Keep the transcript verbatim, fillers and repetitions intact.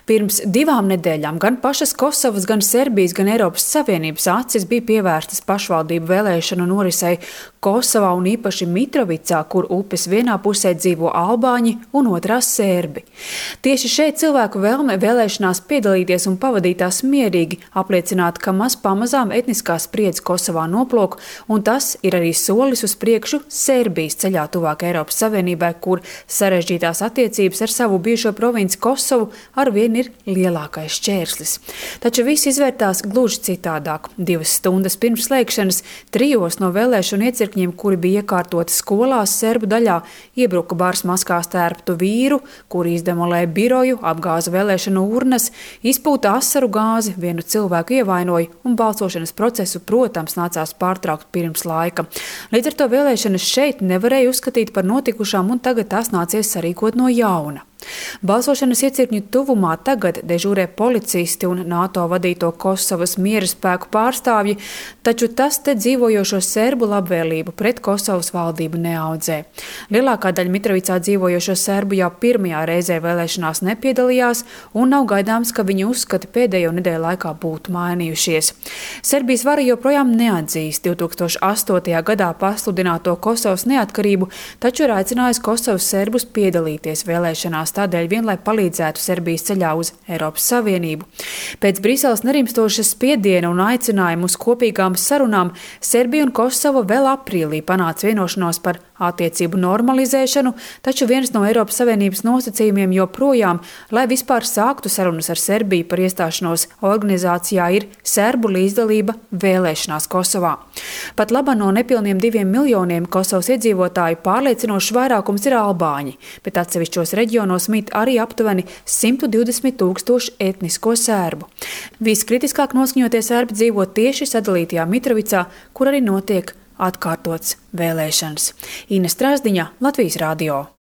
Pirms divām nedēļām gan pašas Kosovas, gan Serbijas, gan Eiropas Savienības acis bija pievērstas pašvaldību vēlēšanu norisei Kosovā un īpaši Mitrovicā, kur upes vienā pusē dzīvo albāņi un otrā serbi. Tieši šeit cilvēku vēlme vēlēšanās piedalīties un pavadīt tās mierīgi apliecinātu, ka maz pamazām etniskā spriedze Kosovā noplok, un tas ir arī solis uz priekšu Serbijas ceļā tuvāk Eiropas Savienībai, kur sarežģītās attiecības ar savu bijušo provinci Kosovu arvien ir lielākais šķērslis. Taču viss izvērtās gluži citādāk. Divas stundas pirms slēgšanas trijos no vēlēšanu iecirkņiem, kuri bija iekārtoti skolās serbu daļā, iebruka bārs maskās tērptu vīru, kuri izdemolēja biroju, apgāza vēlēšanu urnas, izpūta asaru gāzi, vienu cilvēku ievainoja un balsošanas procesu, protams, nācās pārtraukt pirms laika. Līdz ar to vēlēšanas šeit nevarēja uzskatīt par notikušām, un tagad tās nācies sarīkot no jauna. Balsošanas iecirkņu tuvumā tagad dežūrē policisti un NATO vadīto Kosovas miera spēku pārstāvji, taču tas te dzīvojošo serbu labvēlību pret Kosovas valdību neaudzē. Lielākā daļa Mitrovicā dzīvojošo serbu jau pirmajā reizē vēlēšanās nepiedalījās, un nav gaidāms, ka viņu uzskati pēdējo nedēļu laikā būtu mainījušies. Serbijas vara joprojām neatzīst divi tūkstoši astotajā gadā pasludināto Kosovas neatkarību, taču ir aicinājis Kosovas serbus piedalīties vēlēšanās, tādēļ vien, lai palīdzētu Serbijas ceļā uz Eiropas Savienību. Pēc Briseles nerimstošas spiediena un aicinājumu uz kopīgām sarunām Serbija un Kosova vēl aprīlī panāca vienošanos par attiecību normalizēšanu, taču viens no Eiropas Savienības nosacījumiem joprojām, lai vispār sāktu sarunas ar Serbiju par iestāšanos organizācijā, ir serbu līdzdalība vēlēšanās Kosovā. Pat labā no nepilniem diviem miljoniem Kosovas iedzīvotāju pārliecinošs vairākums ir albāņi, bet atsevišķos reģionos mīt arī aptuveni simt divdesmit tūkstoši etnisko serbu. Viskritiskāk noskaņotie serbi dzīvo tieši sadalītajā Mitrovicā, kur arī notiek atkārtots vēlēšanas. Ina Strāzdiņa, Latvijas radio.